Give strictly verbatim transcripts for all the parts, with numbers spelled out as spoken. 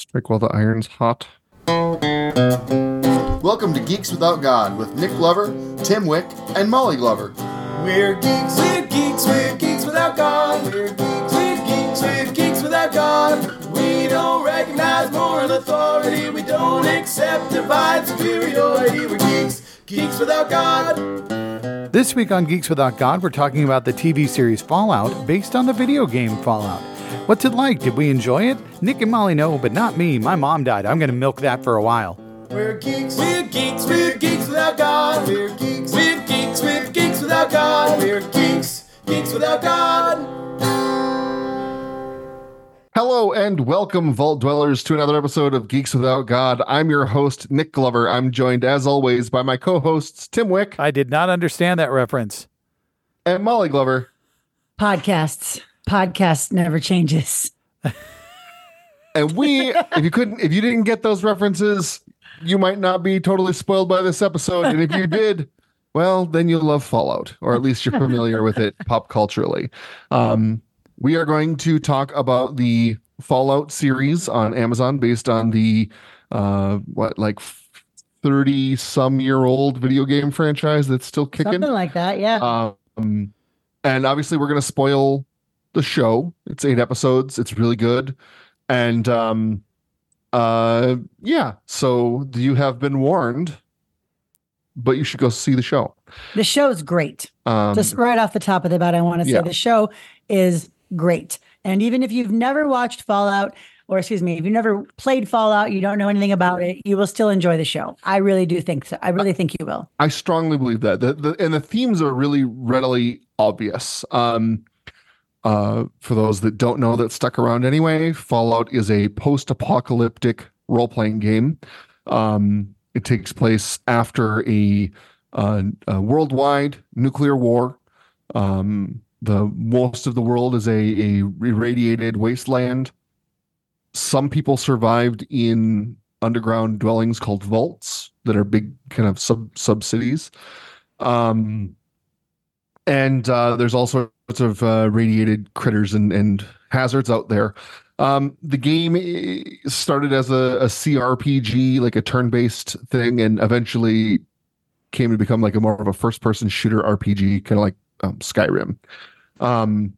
Strike while the iron's hot. Welcome to Geeks Without God with Nick Glover, Tim Wick, and Molly Glover. We're geeks, we're geeks, we're geeks without God. We're geeks, we're geeks, we're geeks without God. We don't recognize moral authority. We don't accept divine superiority. We're geeks, geeks without God. This week on Geeks Without God, we're talking about the T V series Fallout based on the video game Fallout. What's it like? Did we enjoy it? Nick and Molly know, but not me. My mom died. I'm going to milk that for a while. We're geeks, we're geeks, we're geeks without God. We're geeks, we're geeks, we're geeks without God. We're geeks, geeks without God. Hello and welcome, Vault Dwellers, to another episode of Geeks Without God. I'm your host, Nick Glover. I'm joined, as always, by my co-hosts, Tim Wick. I did not understand that reference. And Molly Glover. Podcasts. Podcast never changes. And we, if you couldn't, if you didn't get those references, you might not be totally spoiled by this episode. And if you did, well, then you'll love Fallout, or at least you're familiar with it pop culturally. Um, we are going to talk about the Fallout series on Amazon based on the, uh, what, like thirty some year old video game franchise that's still kicking. Something like that, yeah. Um, and obviously we're going to spoil the show. It's eight episodes. It's really good. And, um, uh, yeah, so you have been warned, but you should go see the show. The show is great. Um, Just right off the top of the bat, I want to say yeah. the show is great. And even if you've never watched Fallout, or excuse me, if you've never played Fallout, you don't know anything about it, you will still enjoy the show. I really do think so. I really think you will. I strongly believe that. The, the, and the themes are really readily obvious. Um, Uh, for those that don't know that stuck around anyway, Fallout is a post-apocalyptic role-playing game. Um, it takes place after a, uh, a worldwide nuclear war. Um, the most of the world is a, a irradiated wasteland. Some people survived in underground dwellings called vaults that are big kind of sub sub-cities. Um, and uh, there's also sorts of uh, radiated critters and, and hazards out there. Um, the game started as a, a C R P G, like a turn-based thing, and eventually came to become like a more of a first-person shooter R P G, kind of like um, Skyrim. Um,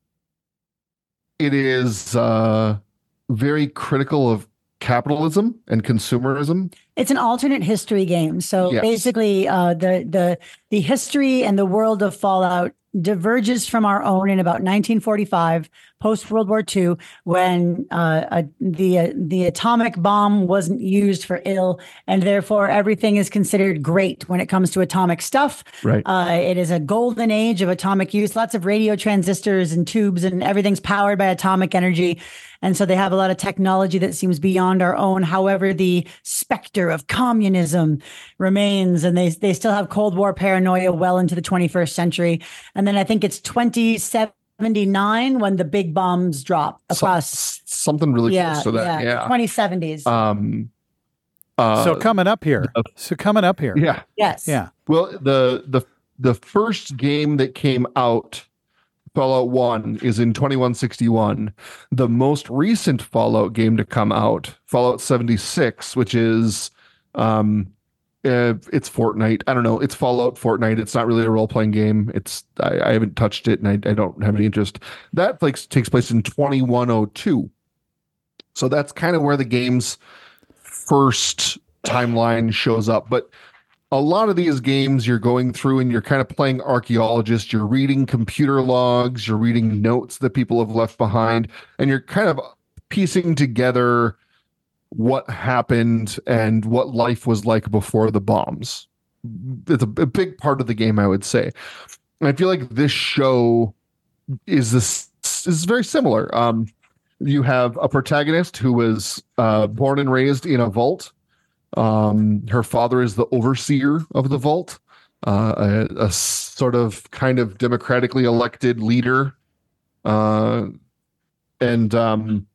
it is uh, very critical of capitalism and consumerism. It's an alternate history game. So Yes. basically, uh, the the the history and the world of Fallout diverges from our own in about nineteen forty-five, post World War Two, when uh, a, the uh, the atomic bomb wasn't used for ill, and therefore everything is considered great when it comes to atomic stuff. Right. Uh, it is a golden age of atomic use. Lots of radio transistors and tubes, and everything's powered by atomic energy. And so they have a lot of technology that seems beyond our own. However, the specter of communism remains, and they they still have Cold War paranoia well into the twenty-first century. And then I think it's twenty seventy-nine when the big bombs drop across. Some, something really yeah, close to that. yeah, Yeah. twenty seventies. Um, uh, so coming up here. uh, So coming up here. yeah. Yes. Yeah. Well, the the the first game that came out, Fallout one, is in twenty-one sixty-one. The most recent Fallout game to come out, Fallout seventy-six, which is um uh, it's Fortnite. I don't know. It's Fallout Fortnite. It's not really a role-playing game. It's I, I haven't touched it, and I, I don't have any interest. That like takes place in twenty-one oh two. So that's kind of where the game's first timeline shows up. But a lot of these games you're going through and you're kind of playing archaeologist, you're reading computer logs, you're reading notes that people have left behind, and you're kind of piecing together what happened and what life was like before the bombs. It's a, a big part of the game, I would say. And I feel like this show is this is very similar. Um, you have a protagonist who was uh, born and raised in a vault. Um, her father is the overseer of the vault, uh, a, a sort of kind of democratically elected leader. Uh, and um,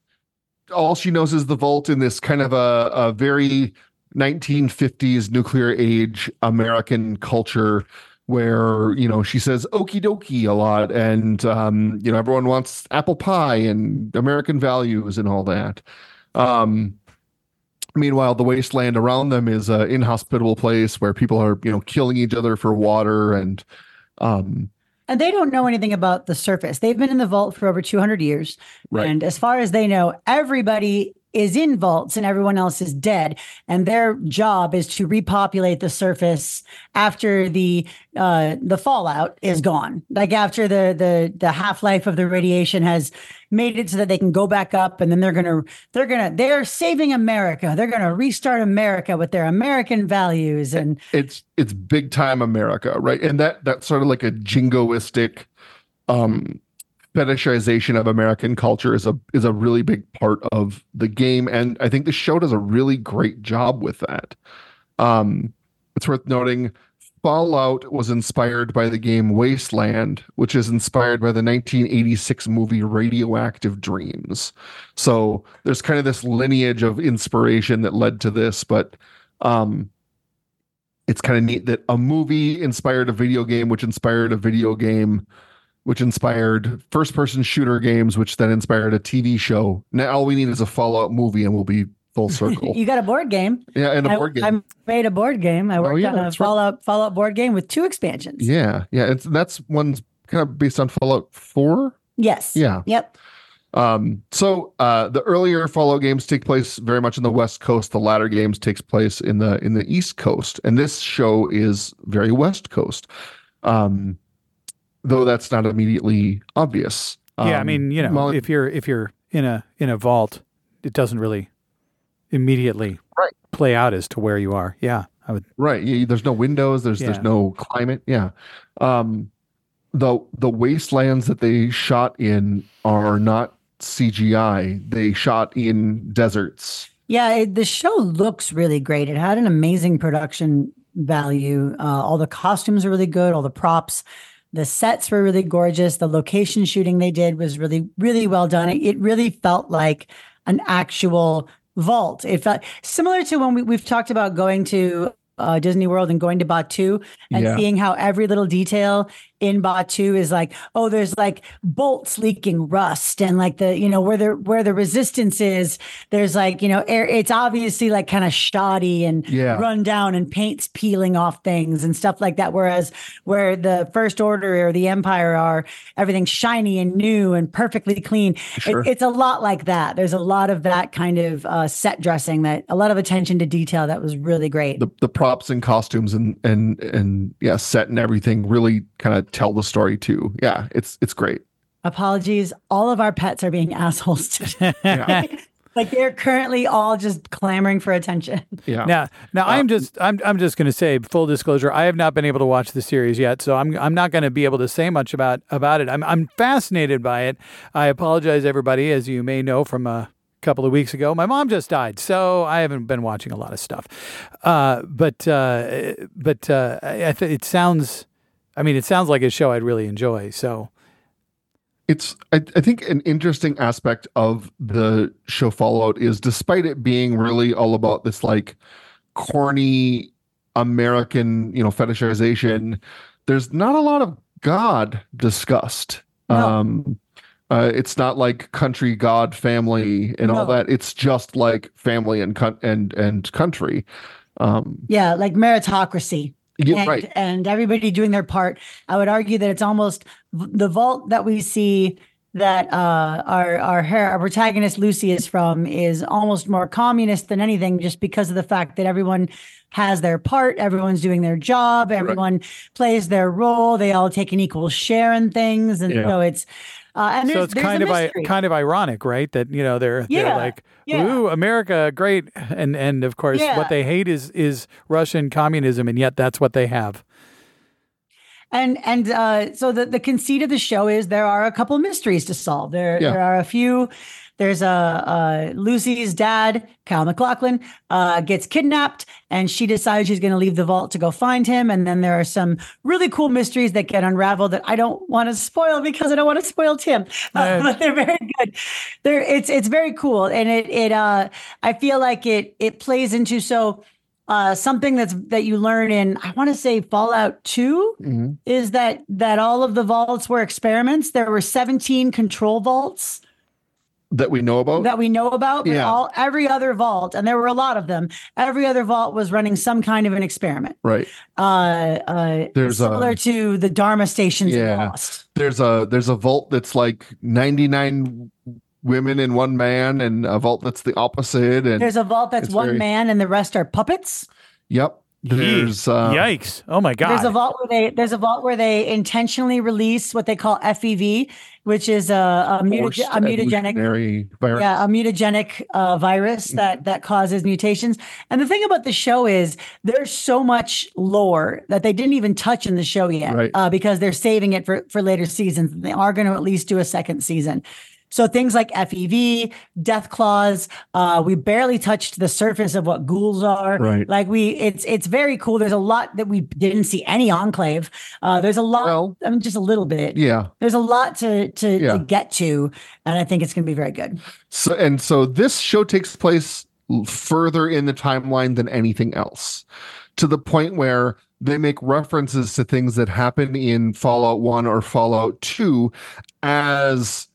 all she knows is the vault in this kind of a, a very nineteen fifties nuclear age American culture where, you know, she says okie dokie a lot. And, um, you know, everyone wants apple pie and American values and all that. Um, meanwhile, the wasteland around them is an inhospitable place where people are, you know, killing each other for water and. Um, And they don't know anything about the surface. They've been in the vault for over two hundred years. Right. And as far as they know, everybody is in vaults and everyone else is dead. And their job is to repopulate the surface after the uh, the fallout is gone. Like after the the the half-life of the radiation has made it so that they can go back up, and then they're gonna they're gonna they're saving America. They're gonna restart America with their American values. And it's it's big time America, right? And that that's sort of like a jingoistic um fetishization of American culture is a is a really big part of the game, and I think the show does a really great job with that. Um, it's worth noting Fallout was inspired by the game Wasteland, which is inspired by the nineteen eighty-six movie Radioactive Dreams. So there's kind of this lineage of inspiration that led to this, but um, it's kind of neat that a movie inspired a video game, which inspired a video game, which inspired first-person shooter games, which then inspired a T V show. Now all we need is a Fallout movie, and we'll be full circle. You got a board game. Yeah, and a I, board game. I made a board game. I worked yeah, on a that's right. Fallout Fallout board game with two expansions. Yeah, yeah. It's that's one's kind of based on Fallout four. Yes. Yeah. Yep. Um, so uh, the earlier Fallout games take place very much in the West Coast. The latter games takes place in the in the East Coast, and this show is very West Coast. Um, though that's not immediately obvious. Um, Yeah, I mean, you know, Molly- if you're if you're in a in a vault, it doesn't really immediately Right. play out as to where you are. Yeah, I would. right. Yeah, there's no windows. There's Yeah. there's no climate. Yeah. Um, the the wastelands that they shot in are not C G I. They shot in deserts. Yeah, it, the show looks really great. It had an amazing production value. Uh, all the costumes are really good. All the props, the sets were really gorgeous. The location shooting they did was really, really well done. It, it really felt like an actual vault. It felt similar to when we, we've talked about going to uh, Disney World and going to Batuu and Yeah. seeing how every little detail in Batuu is like, oh, there's like bolts leaking rust, and like the, you know, where the where the resistance is, there's like, you know, air, it's obviously like kind of shoddy and Yeah. run down, and paint's peeling off things and stuff like that. Whereas where the First Order or the Empire are, everything's shiny and new and perfectly clean. Sure. It, it's a lot like that. There's a lot of that kind of uh, set dressing, that a lot of attention to detail that was really great. The the props and costumes and and and yeah, set and everything really kind of tell the story too. Yeah, it's it's great. Apologies. All of our pets are being assholes today. Yeah. Like they're currently all just clamoring for attention. Yeah. Now, now I'm just I'm I'm just going to say, full disclosure, I have not been able to watch the series yet, so I'm I'm not going to be able to say much about about it. I'm I'm fascinated by it. I apologize, everybody, as you may know from a couple of weeks ago, my mom just died, so I haven't been watching a lot of stuff. Uh, but uh, but uh, I, I th- it sounds, I mean, it sounds like a show I'd really enjoy. So. It's I, I think an interesting aspect of the show Fallout is, despite it being really all about this like corny American, you know, fetishization, there's not a lot of God discussed. No. Um uh, it's not like country, God, family, and all No. that. It's just like family and co- and and country. Um, Yeah, like meritocracy. yeah, and, right. and everybody doing their part. I would argue that it's almost the vault that we see that uh, our our her- our protagonist Lucy is from is almost more communist than anything, just because of the fact that everyone has their part, everyone's doing their job, everyone plays their role, they all take an equal share in things, and Yeah. so it's uh, and So there's, it's there's kind a of I, mystery. kind of ironic, right? That you know they're they're Yeah, like, yeah. ooh, America, great, and and of course Yeah. what they hate is is Russian communism, and yet that's what they have. And and uh, so the, the conceit of the show is there are a couple mysteries to solve. There Yeah. there are a few. There's a uh, Lucy's dad, Kyle MacLachlan, uh, gets kidnapped, and she decides she's going to leave the vault to go find him. And then there are some really cool mysteries that get unraveled that I don't want to spoil because I don't want to spoil Tim, uh, Uh, but they're very good. They're it's it's very cool, and it it uh I feel like it it plays into so. Uh, something that's that you learn in, I want to say Fallout two, Mhm. is that that all of the vaults were experiments. There were seventeen control vaults that we know about. that we know about, but Yeah. all every other vault, and there were a lot of them. Every other vault was running some kind of an experiment. Right. Uh, uh, There's a- similar to the Dharma stations in Yeah. Lost. There's a there's a vault that's like ninety-nine women and one man, and a vault that's the opposite. And There's a vault that's It's one very- man and the rest are puppets. yep. There's uh, Yikes. Oh my God. There's a vault where they there's a vault where they intentionally release what they call F E V, which is a, a, forced mutage- a mutagenic evolutionary virus. yeah, a mutagenic uh, virus that that causes mutations. And the thing about the show is there's so much lore that they didn't even touch in the show yet, Right. uh, because they're saving it for for later seasons. They are going to at least do a second season. So things like F E V, death claws, uh, we barely touched the surface of what ghouls are. Right. Like we, it's it's very cool. There's a lot that we didn't see any enclave. Uh, there's a lot. Well, I mean, just a little bit. Yeah. There's a lot to to, Yeah. to get to, and I think it's going to be very good. So and so this show takes place l- further in the timeline than anything else, to the point where they make references to things that happen in Fallout one or Fallout two as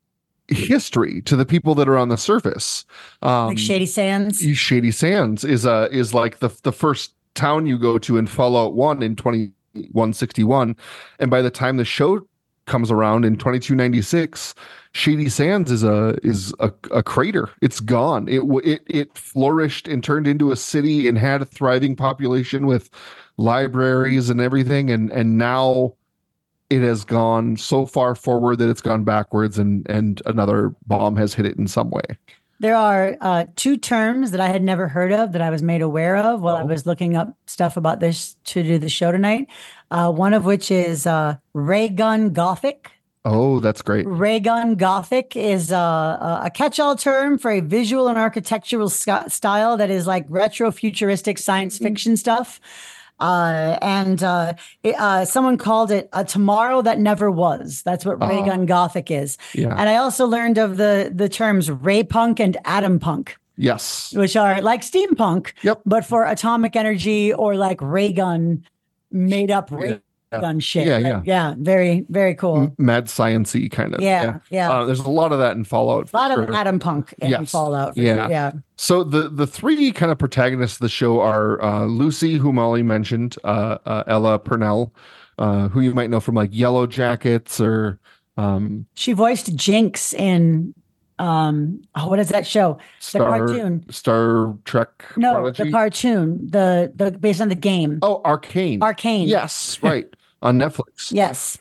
history to the people that are on the surface. Um, Like Shady Sands. Shady Sands is a is like the the first town you go to in Fallout one in twenty-one sixty-one, and by the time the show comes around in twenty-two ninety-six, Shady Sands is a is a, a crater. It's gone. It w- it it flourished and turned into a city and had a thriving population with libraries and everything, and and now it has gone so far forward that it's gone backwards, and and another bomb has hit it in some way. There are uh, two terms that I had never heard of that I was made aware of while I Oh. was looking up stuff about this to do the show tonight. Uh, one of which is uh, ray gun gothic. Oh, that's great. Ray gun gothic is uh, a, a catch-all term for a visual and architectural sc- style that is like retro futuristic science fiction stuff. Uh, and uh, it, uh, someone called it a tomorrow that never was. That's what ray Oh. gun gothic is. Yeah. And I also learned of the the terms ray punk and atom punk, Yes. which are like steampunk, Yep. but for atomic energy or like ray gun, made up ray Yeah. gun shit. Yeah, Like, yeah. yeah, very very cool. M- mad science-y kind of. Yeah, yeah. Uh, there's a lot of that in Fallout. A lot for of sure. atom punk in Yes. Fallout. for Yeah. sure, yeah. So the the three kind of protagonists of the show are uh, Lucy, who Molly mentioned, uh, uh, Ella Purnell, uh, who you might know from like Yellow Jackets or um, She voiced Jinx in um oh, what is that show? The Star cartoon. Star Trek. No, Prodigy? the cartoon. The the based on the game. Oh, Arcane. Arcane. Yes, right on Netflix. Yes.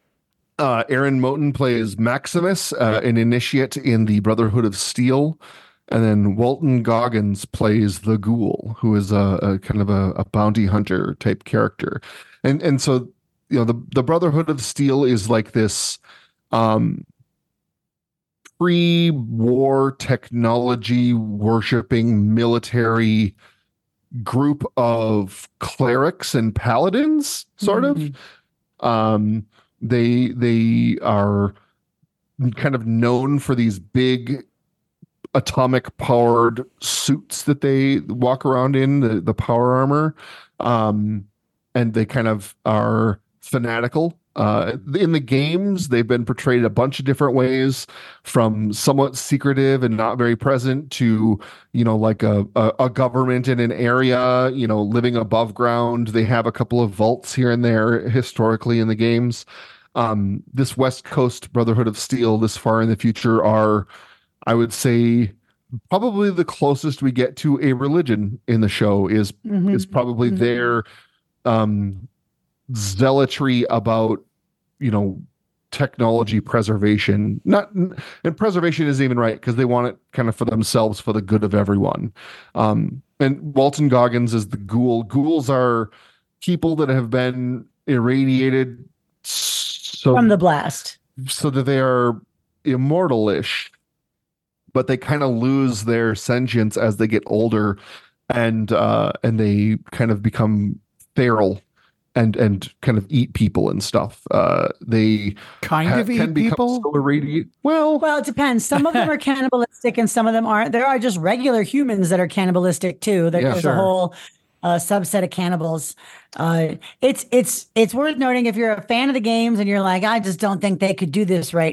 Uh, Aaron Moten plays Maximus, uh, an initiate in the Brotherhood of Steel. And then Walton Goggins plays the Ghoul, who is a, a kind of a, a bounty hunter type character. And and so, you know, the, the Brotherhood of Steel is like this um, pre-war technology worshipping military group of clerics and paladins, sort Mhm. of. Um, they they are kind of known for these big atomic powered suits that they walk around in, the, the power armor. Um, and they kind of are fanatical. Uh, in the games, they've been portrayed a bunch of different ways, from somewhat secretive and not very present to, you know, like a, a, a government in an area, you know, living above ground. They have a couple of vaults here and there historically in the games. Um, this West Coast Brotherhood of Steel, this far in the future, are, I would say, probably the closest we get to a religion in the show is Mhm. is probably Mhm. their um, zealotry about, you know, technology preservation. Not and preservation isn't even right, because they want it kind of for themselves, for the good of everyone. Um, and Walton Goggins is the Ghoul. Ghouls are people that have been irradiated so From the blast. so that they are immortal-ish, but they kind of lose their sentience as they get older, and uh and they kind of become feral and and kind of eat people and stuff. Uh they Kind ha- of can eat become people. so irradiate. Well, Well, it depends. Some of them are cannibalistic and some of them aren't. There are just regular humans that are cannibalistic too. There- Yeah, There's sure. a whole uh, subset of cannibals. Uh, it's it's it's worth noting, if you're a fan of the games and you're like, I just don't think they could do this right.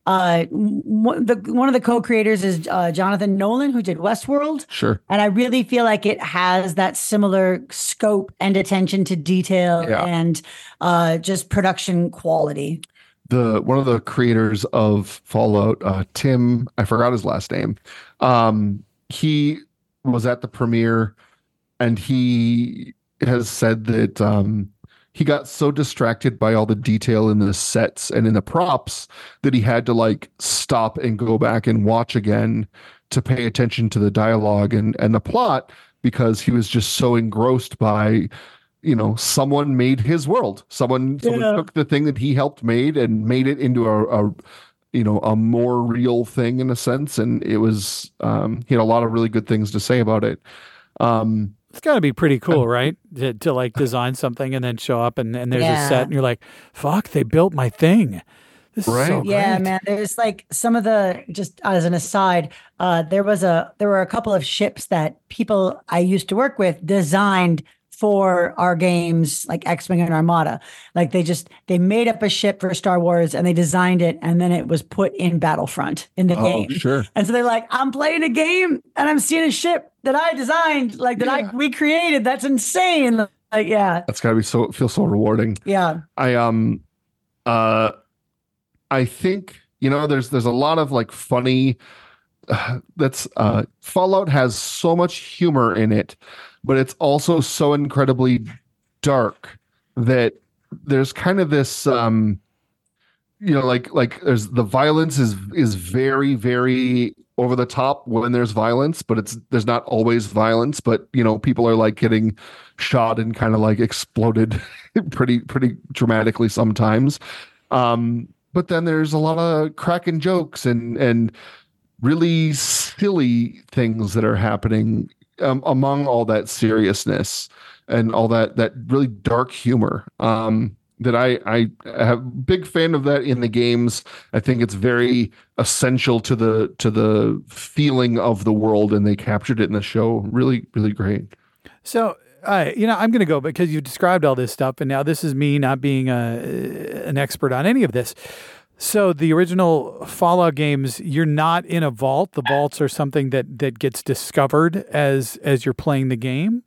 Uh, one, the, one of the co-creators is uh, Jonathan Nolan, who did Westworld. Sure. And I really feel like it has that similar scope and attention to detail Yeah. and uh, just production quality. The one of the creators of Fallout, uh, Tim, I forgot his last name. Um, he was at the premiere, and he has said that um, he got so distracted by all the detail in the sets and in the props that he had to like stop and go back and watch again to pay attention to the dialogue and and the plot, because he was just so engrossed by, you know, someone made his world. Someone, someone Yeah. took the thing that he helped made and made it into a, a you know, a more real thing in a sense. And it was, um, he had a lot of really good things to say about it. Um, It's got to be pretty cool, right? To, to like design something and then show up and, and there's a Yeah. set and you're like, fuck, they built my thing. This is so Right. Yeah, great. man. There's like some of the, just as an aside, uh, there was a there were a couple of ships that people I used to work with designed for our games, like X-Wing and Armada. Like they just they made up a ship for Star Wars and they designed it, and then it was put in Battlefront in the oh, game. sure. And so they're like, I'm playing a game and I'm seeing a ship that I designed, like that Yeah. I recreated. That's insane. Like, yeah, That's gotta be so, feel so rewarding. yeah. I, um, uh, I think, you know, there's, there's a lot of like funny, uh, that's, uh, Fallout has so much humor in it, but it's also so incredibly dark that there's kind of this, um, you know, like, like there's the violence is, is very, very over the top when there's violence, but it's, there's not always violence, but you know, people are like getting shot and kind of like exploded pretty, pretty dramatically sometimes. Um, but then there's a lot of cracking jokes and, and really silly things that are happening um, among all that seriousness and all that, that really dark humor. Um, that I, I have a big fan of that in the games. I think it's very essential to the, to the feeling of the world, and they captured it in the show. Really, really great. So, uh, you know, I'm going to go because you described all this stuff, and now this is me not being a, an expert on any of this. So the original Fallout games, you're not in a vault. The vaults are something that that gets discovered as as you're playing the game.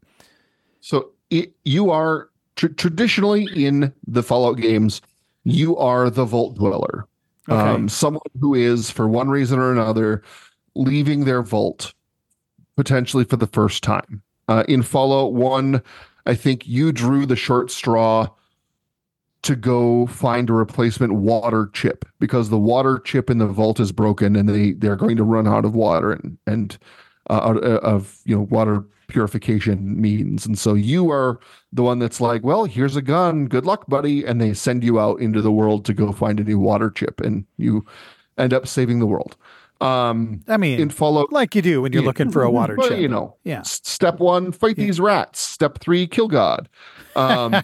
So it, you are tr- traditionally in the Fallout games, you are the vault dweller. Okay. Um, someone who is, for one reason or another, leaving their vault potentially for the first time. Uh, in Fallout one, I think you drew the short straw to go find a replacement water chip, because the water chip in the vault is broken and they, they're going to run out of water and, and uh, out of, you know, water purification means. And so you are the one that's like, well, here's a gun. Good luck, buddy. And they send you out into the world to go find a new water chip, and you end up saving the world. Um, I mean, in Fallout, like you do when you're yeah, looking for a water well, chip. you know, Yeah. s- step one, fight these rats. Step three, kill God. Um,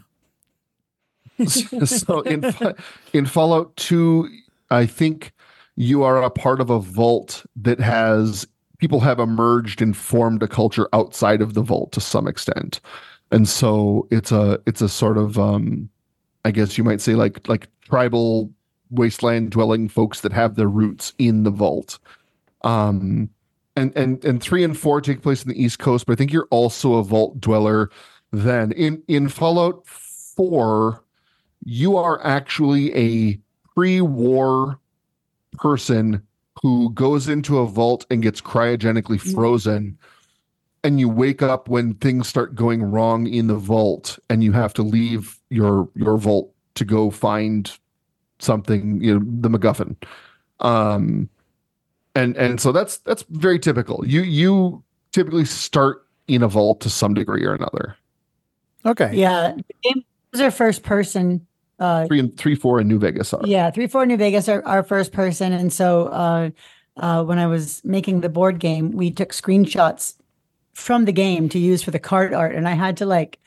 so in Fa- in Fallout two, I think you are a part of a vault that has people have emerged and formed a culture outside of the vault to some extent, and so it's a it's a sort of um, I guess you might say like like tribal wasteland dwelling folks that have their roots in the vault. Um, and and and three and four take place in the East Coast, but I think you're also a vault dweller. Then in in Fallout four, you are actually a pre-war person who goes into a vault and gets cryogenically frozen, and you wake up when things start going wrong in the vault, and you have to leave your your vault to go find something, you know, the MacGuffin. Um, and and so that's that's very typical. You you typically start in a vault to some degree or another. Okay. Yeah, the games are first person. Uh, Three and three, four in New Vegas are. yeah, three, four, New Vegas are, are first person, and so uh, uh, when I was making the board game, we took screenshots from the game to use for the card art, and I had to like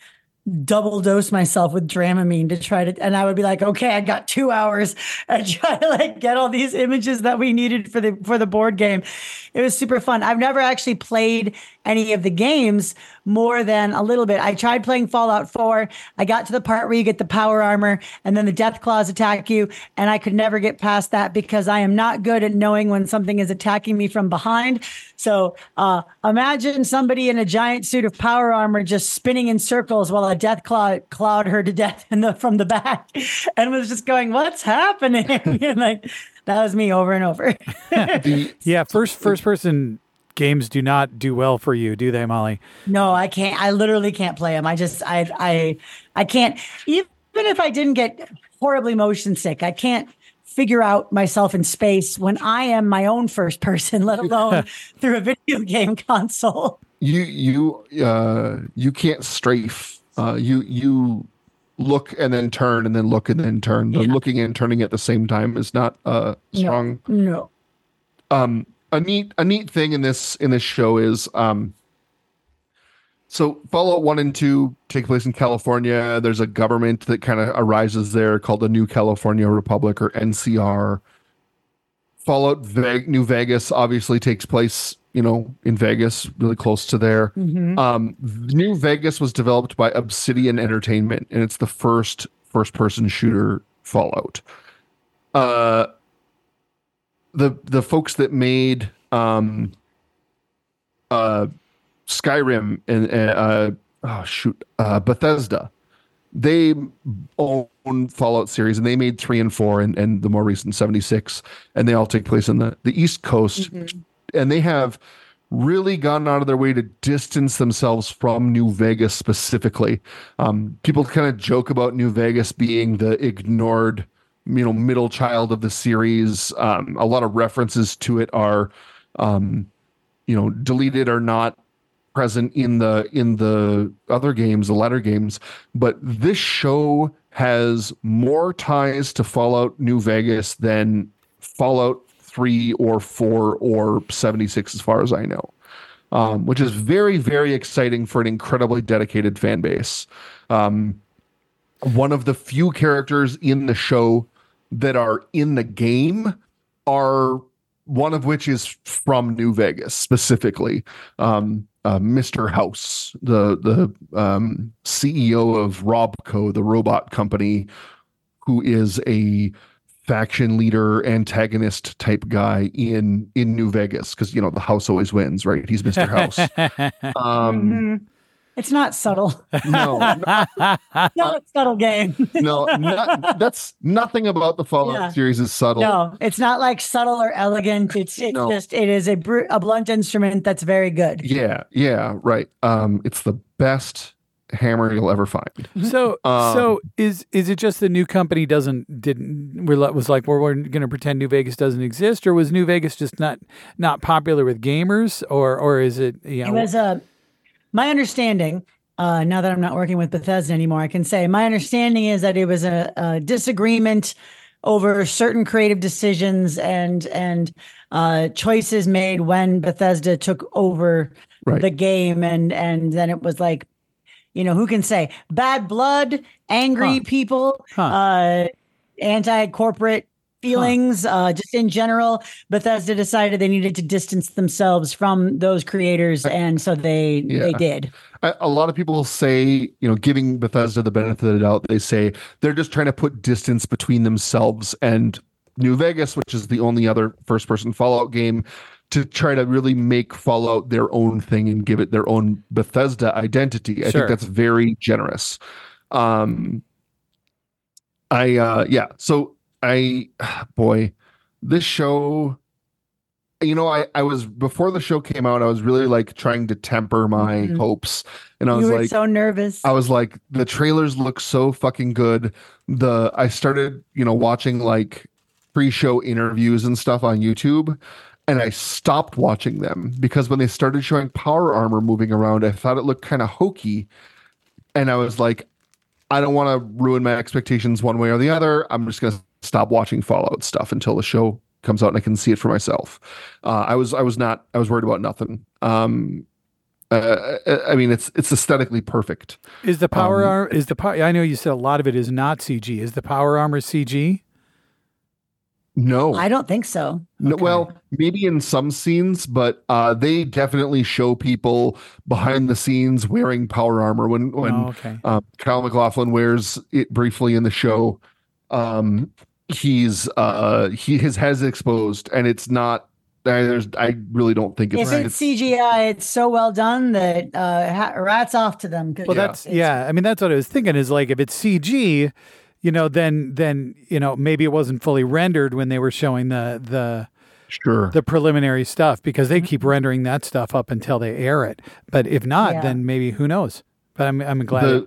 double dose myself with Dramamine to try to, and I would be like, okay, I got two hours and try to like get all these images that we needed for the for the board game. It was super fun. I've never actually played any of the games more than a little bit. I tried playing Fallout four. I got to the part where you get the power armor and then the death claws attack you, and I could never get past that because I am not good at knowing when something is attacking me from behind. So uh, imagine somebody in a giant suit of power armor just spinning in circles while a death claw clawed her to death in the from the back, and was just going, "What's happening?" And like that was me over and over. Yeah, first first person games do not do well for you, do they, Molly? No, I can't. I literally can't play them. I just, I, I, I can't. Even if I didn't get horribly motion sick, I can't figure out myself in space when I am my own first person, let alone through a video game console. You, you, uh, you can't strafe. Uh, you, you look and then turn and then look and then turn. The Yeah. looking and turning at the same time is not uh, strong. No. no. Um, a neat a neat thing in this in this show is um so Fallout one and two take place in California. There's a government that kind of arises there called the New California Republic, or N C R. Fallout Ve- New Vegas obviously takes place, you know, in Vegas, really close to there. Mhm. Um, New Vegas was developed by Obsidian Entertainment, and it's the first first-person shooter Fallout. Uh, the the folks that made um, uh, Skyrim and uh, oh shoot, uh, Bethesda, they own Fallout series, and they made three and four, and, and the more recent seventy-six, and they all take place in the, the East Coast, Mhm. and they have really gone out of their way to distance themselves from New Vegas specifically. Um, people kind of joke about New Vegas being the ignored, you know, middle child of the series. Um, a lot of references to it are, um, you know, deleted or not present in the in the other games, the latter games. But this show has more ties to Fallout New Vegas than Fallout three or four or seventy-six, as far as I know, um, which is very, very exciting for an incredibly dedicated fan base. Um, one of the few characters in the show that are in the game are one of which is from New Vegas specifically. Um, uh, Mister House, the the um, C E O of Robco, the robot company, who is a faction leader, antagonist type guy in in New Vegas, because you know the house always wins, right? He's Mister House. Um, Mhm. It's not subtle. no, no, Not a subtle game. no, not, that's nothing about the Fallout Yeah. series is subtle. No, it's not like subtle or elegant. It's it's No. just it is a br- a blunt instrument that's very good. Yeah, yeah, right. Um, it's the best hammer you'll ever find. So, Um, so is is it just the new company doesn't didn't we're was like well, we're going to pretend New Vegas doesn't exist, or was New Vegas just not not popular with gamers, or or is it you It know? was a my understanding. Uh, now that I'm not working with Bethesda anymore, I can say my understanding is that it was a, a disagreement over certain creative decisions and and uh, choices made when Bethesda took over Right. the game, and and then it was like, you know, who can say bad blood, angry Huh. people, Huh. uh, anti-corporate feelings, uh, just in general. Bethesda decided they needed to distance themselves from those creators, and so they Yeah. they did. A, a lot of people say, you know, giving Bethesda the benefit of the doubt, they say they're just trying to put distance between themselves and New Vegas, which is the only other first-person Fallout game, to try to really make Fallout their own thing and give it their own Bethesda identity. I Sure. think that's very generous. Um, I uh, yeah. So I, boy, this show. You know, I, I was before the show came out, I was really like trying to temper my Mhm. hopes, and I was You were like, so nervous. I was like, the trailers look so fucking good. The I started, you know, watching like pre-show interviews and stuff on YouTube, and I stopped watching them because when they started showing power armor moving around, I thought it looked kind of hokey, and I was like, I don't want to ruin my expectations one way or the other. I'm just gonna stop watching Fallout stuff until the show comes out and I can see it for myself. Uh, I was I was not I was worried about nothing. Um, Uh, I mean, it's it's aesthetically perfect. Is the power Um, armor? Is the power? I know you said a lot of it is not C G. Is the power armor C G? No, I don't think so. no. okay. Well, maybe in some scenes, but uh, they definitely show people behind the scenes wearing power armor. When when Oh, okay. uh, Kyle MacLachlan wears it briefly in the show, um, he's uh, he his head's exposed, and it's not. I, there's, I really don't think it's. If it's C G I, it's so well done that uh, ha- rats off to them. 'cause Well, Yeah. that's yeah. I mean, that's what I was thinking. Is like if it's C G, you know, then then you know maybe it wasn't fully rendered when they were showing the the Sure. the preliminary stuff because they keep rendering that stuff up until they air it. But if not, Yeah. then maybe who knows? But I'm I'm glad. The- it-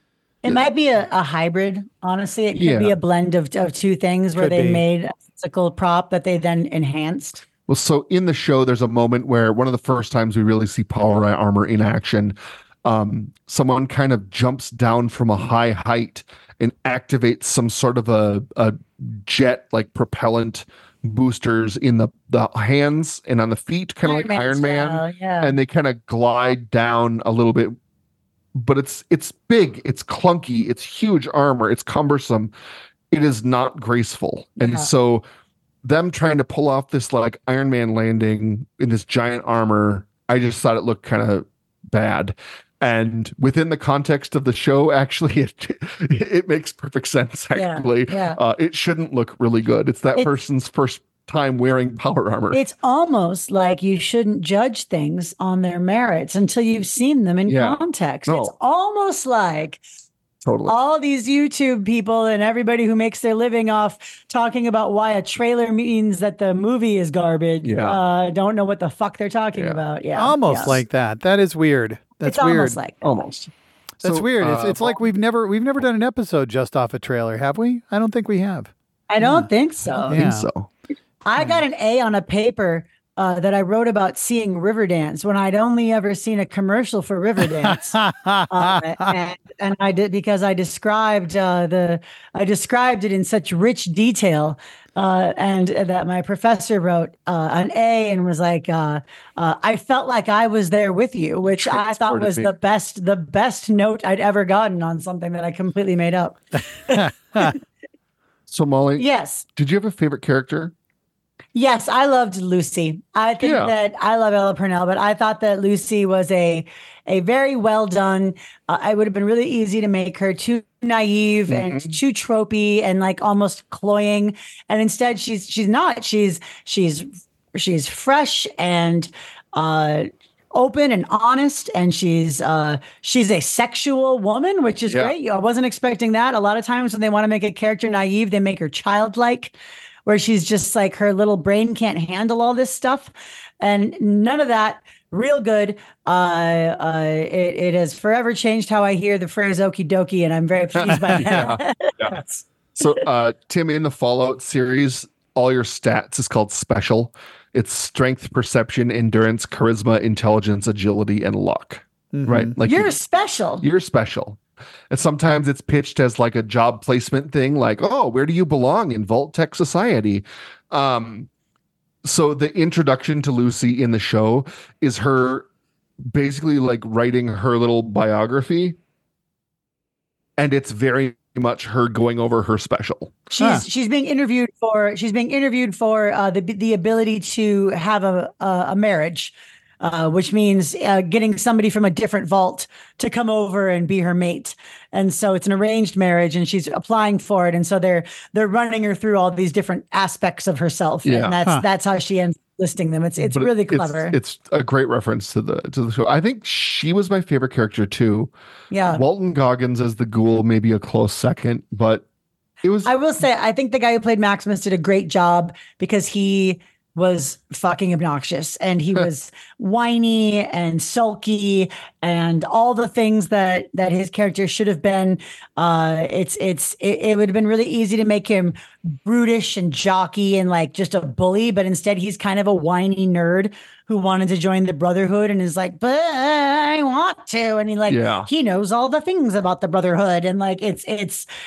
It might be a, a hybrid, honestly. It could Yeah. be a blend of, of two things where Could they be. made a physical prop that they then enhanced. Well, so in the show, there's a moment where one of the first times we really see power armor in action, um, someone kind of jumps down from a high height and activates some sort of a, a jet like propellant boosters in the, the hands and on the feet, kind of like Iron Man. style, yeah. And they kind of glide down a little bit. But it's it's big, it's clunky, it's huge armor, it's cumbersome. It is not graceful. Yeah. And so them trying to pull off this like Iron Man landing in this giant armor, I just thought it looked kind of bad. And within the context of the show, actually, it it makes perfect sense. Yeah, Actually, yeah. Uh, it shouldn't look really good. It's that It- person's first time wearing power armor. It's almost like you shouldn't judge things on their merits until you've seen them in Yeah. context. No. It's almost like Totally. all these YouTube people and everybody who makes their living off talking about why a trailer means that the movie is garbage. Yeah. Uh, don't know what the fuck they're talking Yeah. about. Yeah. almost Yes. like that. That is weird. That's it's weird. almost like that. Almost. That's So, weird. It's uh, it's like we've never we've never done an episode just off a trailer, have we? I don't think we have. I don't think so. I Yeah. think so. I got an A on a paper uh, that I wrote about seeing Riverdance when I'd only ever seen a commercial for Riverdance. uh, and, and I did because I described uh, the I described it in such rich detail, uh, and that my professor wrote uh, an A and was like, uh, uh, "I felt like I was there with you," which I thought Transported was me. the best the best note I'd ever gotten on something that I completely made up. So Molly, Yes. did you have a favorite character? Yes, I loved Lucy. I think Yeah. that I love Ella Purnell, but I thought that Lucy was a a very well done. Uh, it would have been really easy to make her too naive and too tropey and like almost cloying, and instead she's she's not. She's she's she's fresh and uh, open and honest, and she's uh, she's a sexual woman, which is Yeah. great. I wasn't expecting that. A lot of times when they want to make a character naive, they make her childlike, where she's just like her little brain can't handle all this stuff, and none of that. Real good. Uh, uh, it, it has forever changed how I hear the phrase "okie dokie," and I'm very pleased by that. Yeah. So, uh, Tim, in the Fallout series, all your stats is called special. It's strength, perception, endurance, charisma, intelligence, agility, and luck. Right? Like You're special. you're special. And sometimes it's pitched as like a job placement thing, like, oh, where do you belong in Vault Tech Society? Um, so the introduction to Lucy in the show is her basically like writing her little biography. And it's very much her going over her special. She's Huh. she's being interviewed for she's being interviewed for uh, the the ability to have a a, a marriage, uh, which means uh, getting somebody from a different vault to come over and be her mate. And so it's an arranged marriage, and she's applying for it. And so they're they're running her through all these different aspects of herself, Yeah. and that's Huh. that's how she ends up listing them. It's it's But really it's- clever. It's, a great reference to the to the show. I think she was my favorite character too. yeah. Walton Goggins as the ghoul, maybe a close second, but it was I will say, I think the guy who played Maximus did a great job because he was fucking obnoxious and he was whiny and sulky and all the things that that his character should have been. Uh, it's it's it, it would have been really easy to make him brutish and jockey and like just a bully, but instead he's kind of a whiny nerd who wanted to join the Brotherhood and is like, but I want to, and he like Yeah. he knows all the things about the Brotherhood, and like it's it's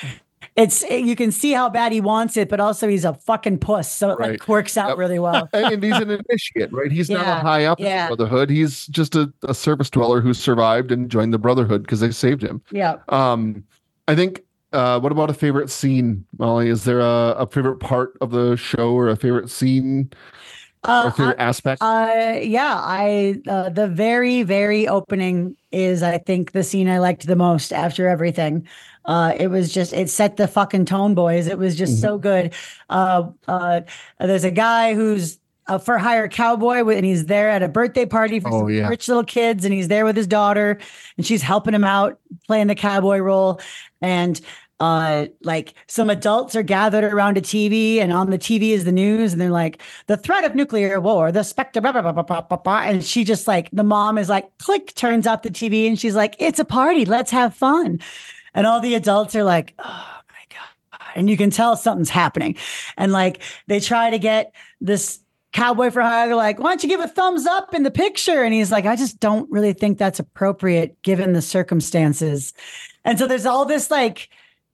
it's you can see how bad he wants it, but also he's a fucking puss, so it Right. like works out Yep. really well. And he's an initiate, right? He's not Yeah, a high up in yeah. the Brotherhood. He's just a, a service dweller who survived and joined the Brotherhood because they saved him. Yeah. Um, I think. Uh, what about a favorite scene, Molly? Is there a, a favorite part of the show or a favorite scene or Uh, a favorite I- aspect? Uh, yeah, I uh, the very very opening is I think the scene I liked the most after everything. Uh, it was just it set the fucking tone, boys. It was just Mm-hmm. so good. Uh, uh, there's a guy who's a for hire cowboy with- and he's there at a birthday party for Oh, some yeah. rich little kids, and he's there with his daughter, and she's helping him out playing the cowboy role, and. Uh, like some adults are gathered around a T V, and on the T V is the news, and they're like, the threat of nuclear war, the specter, blah, blah, blah, blah, blah, blah, blah. And she just like, the mom is like, click, turns out the T V, and she's like, it's a party, let's have fun. And all the adults are like, oh my God. And you can tell something's happening. And like, they try to get this cowboy for hire, like, why don't you give a thumbs up in the picture? And he's like, I just don't really think that's appropriate given the circumstances. And so there's all this like,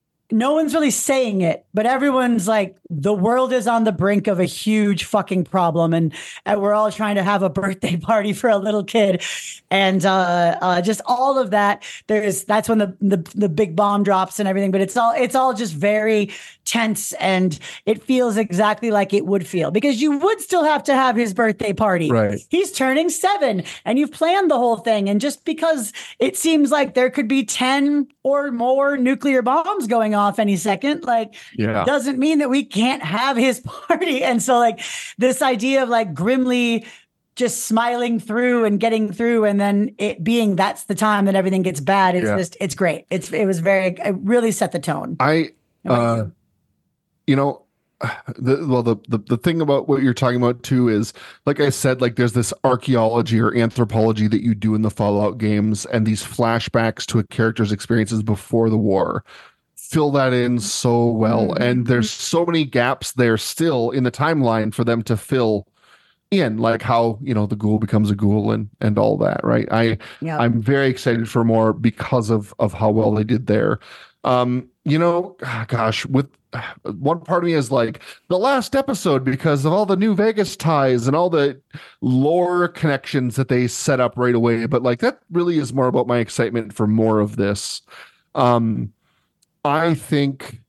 no one's really saying it, but everyone's like, the world is on the brink of a huge fucking problem. And, and we're all trying to have a birthday party for a little kid. And uh, uh, just all of that, there's, that's when the, the, the big bomb drops and everything, but it's all, it's all just very tense, and it feels exactly like it would feel, because you would still have to have his birthday party. Right. He's turning seven and you've planned the whole thing. And just because it seems like there could be ten or more nuclear bombs going off any second, like, Yeah. doesn't mean that we can't have his party. And so like this idea of like grimly just smiling through and getting through, and then it being, that's the time that everything gets bad. It's Yeah. just, it's great. It's, it was very, it really set the tone. I, uh, you know, the well, the, the the thing about what you're talking about too is, like I said, like there's this archaeology or anthropology that you do in the Fallout games, and these flashbacks to a character's experiences before the war fill that in so well. Mhm. And there's so many gaps there still in the timeline for them to fill in, like how, you know, the ghoul becomes a ghoul and and all that, right? I Yeah. I'm very excited for more because of of how well they did there. Um, you know, ah, gosh, with one part of me is like the last episode because of all the New Vegas ties and all the lore connections that they set up right away. But like that really is more about my excitement for more of this. Um, I think,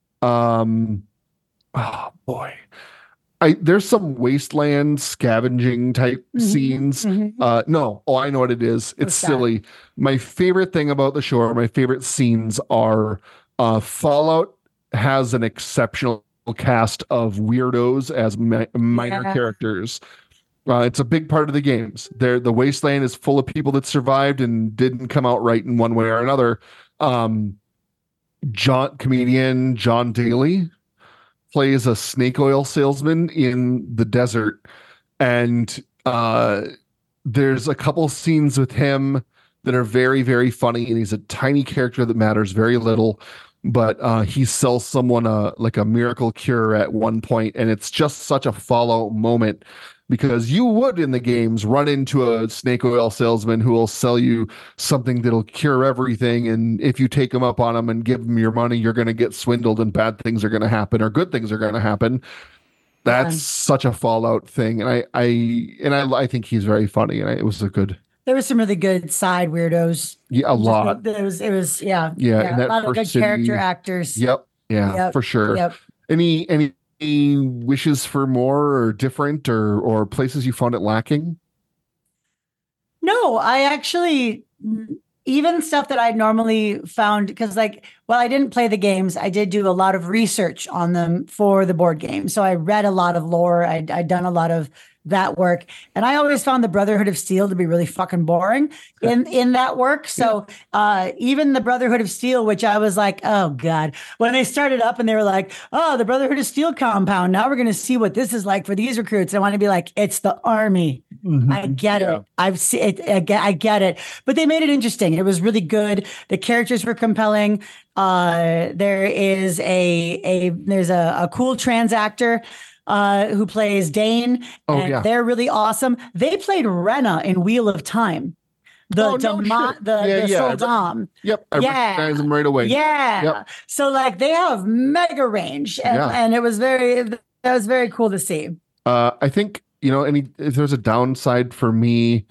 um, oh boy, I there's some wasteland scavenging type Mhm, scenes. mhm. Uh, no, oh, I know what it is. It's What's that? silly. My favorite thing about the show, or my favorite scenes, are uh, Fallout has an exceptional cast of weirdos as mi- minor Yeah. characters. Uh, it's a big part of the games. There, the wasteland is full of people that survived and didn't come out right in one way or another. Um, John, comedian John Daly plays a snake oil salesman in the desert, and uh, there's a couple scenes with him that are very, very funny, and he's a tiny character that matters very little, but uh, he sells someone a like a miracle cure at one point, and it's just such a Fallout moment, because you would in the games run into a snake oil salesman who will sell you something that'll cure everything, and if you take him up on him and give him your money, you're going to get swindled and bad things are going to happen or good things are going to happen. That's Yeah. such a Fallout thing, and I I and I I think he's very funny, and I, it was a good There was some really good side weirdos. yeah a Just, lot. It was, it was, yeah. Yeah, in that a lot of first good city- character actors. Yep, yeah, Yep, for sure. Yep. Any any wishes for more or different or or places you found it lacking? No, I actually, even stuff that I normally found, because like, well, I didn't play the games. I did do a lot of research on them for the board game. So I read a lot of lore. I'd, I'd done a lot of that work. And I always found the Brotherhood of Steel to be really fucking boring in, in that work. So uh, even the Brotherhood of Steel, which I was like, oh God, when they started up and they were like, oh, the Brotherhood of Steel compound, now we're going to see what this is like for these recruits. I want to be like, it's the army. I get Yeah. it. I've seen it. I get, I get it. But they made it interesting. It was really good. The characters were compelling. Uh, there is a, a, there's a, a cool trans actor uh, who plays Dane. Oh, and yeah. they're really awesome. They played Rena in Wheel of Time. the Oh, no Dama- shit. the, Yeah, the yeah. Soldam. Yep, I Yeah. recognize them right away. Yeah. Yep. So like they have mega range, and, Yeah. and it was very that was very cool to see. Uh, I think, you know, any if there's a downside for me,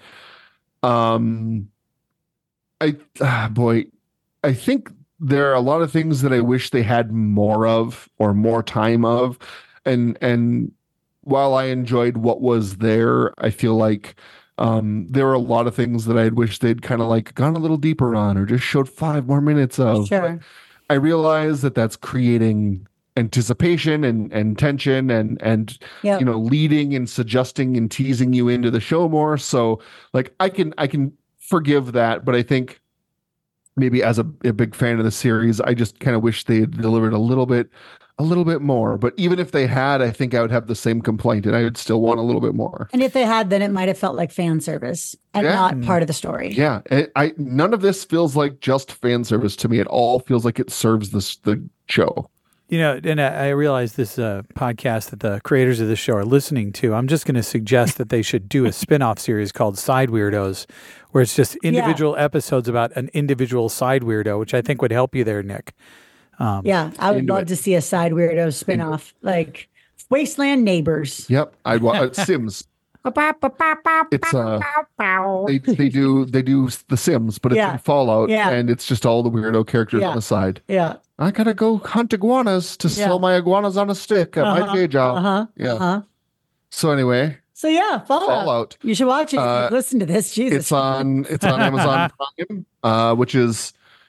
um, I ah, boy, I think there are a lot of things that I wish they had more of or more time of, and and while I enjoyed what was there, I feel like um, there were a lot of things that I'd wish they'd kind of like gone a little deeper on or just showed five more minutes of. Sure. I realize that that's creating anticipation and and tension and and Yep. you know leading and suggesting and teasing you into the show more. So like I can I can forgive that, but I think maybe as a, a big fan of the series, I just kind of wish they had delivered a little bit a little bit more. But even if they had, I think I would have the same complaint and I would still want a little bit more. And if they had, then it might have felt like fan service and Yeah. not part of the story. Yeah, I, I none of this feels like just fan service to me. It all feels like it serves this the show. You know, and I I realize this uh, podcast that the creators of this show are listening to. I'm just going to suggest that they should do a spin-off series called Side Weirdos, where it's just individual episodes about an individual side weirdo, which I think would help you there, Nick. Um, Yeah, I would Into love it. to see a side weirdo spinoff, like Wasteland Neighbors. Yep, I'd watch Sims. It's uh, they they do they do the Sims, but it's Yeah. in Fallout, Yeah. and it's just all the weirdo characters Yeah. on the side. Yeah. I gotta go hunt iguanas to Yeah. sell my iguanas on a stick at my Uh-huh, day job. Uh-huh. Yeah. Uh-huh. So anyway, So yeah, Fallout. Fallout. You should watch it. Uh, Listen to this. Jesus. It's on it's on Amazon Prime, uh, which is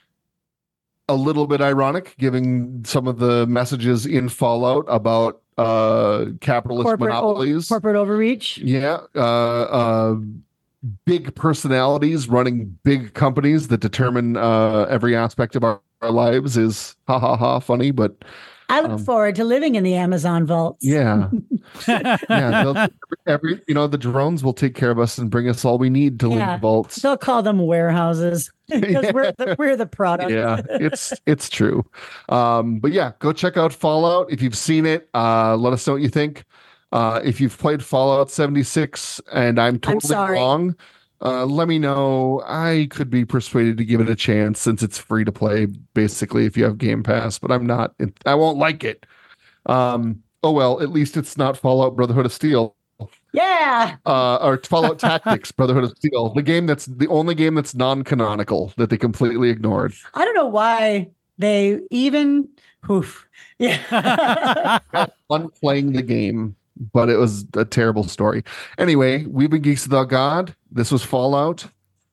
a little bit ironic, given some of the messages in Fallout about uh, capitalist corporate, o- monopolies. corporate overreach. Yeah, uh, uh, big personalities running big companies that determine uh, every aspect of our, our lives is ha ha ha funny, but I look Um, forward to living in the Amazon vaults. yeah, yeah. They'll, every you know the drones will take care of us and bring us all we need to live Yeah. in vaults. They'll call them warehouses because we're the, we're the product. Yeah, it's it's true. Um, but yeah, go check out Fallout if you've seen it. Uh, let us know what you think. Uh, if you've played Fallout seventy-six and I'm totally sorry. wrong, uh, let me know. I could be persuaded to give it a chance since it's free to play, basically, if you have Game Pass. But I'm not. I won't like it. Um, oh well, at least it's not Fallout Brotherhood of Steel. Yeah. Uh, or Fallout Tactics, Brotherhood of Steel, the game that's the only game that's non-canonical that they completely ignored. I don't know why they even. Oof. Yeah. Fun playing the game, but it was a terrible story. Anyway, we've been Geeks Without God. This was Fallout.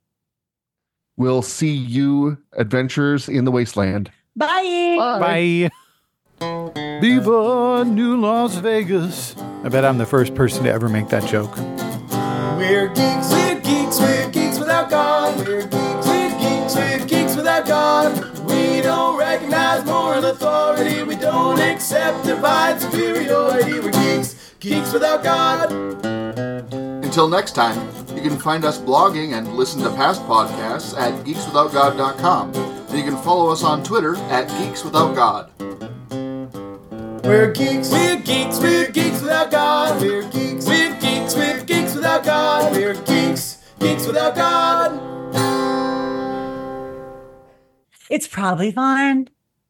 We'll see you adventurers in the wasteland. Bye. Bye. Viva New Las Vegas. I bet I'm the first person to ever make that joke. We're geeks, we're geeks, we're geeks without God. We're geeks, we're geeks, we're geeks without God. We don't recognize moral authority. We don't accept divine superiority. We're geeks, geeks without God. Until next time, you can find us blogging and listen to past podcasts at geeks without god dot com. And you can follow us on Twitter at geeks without god. We're geeks, we're geeks, we're geeks without God. We're geeks, we're geeks, we're geeks without God. We're geeks, geeks without God. It's probably fine.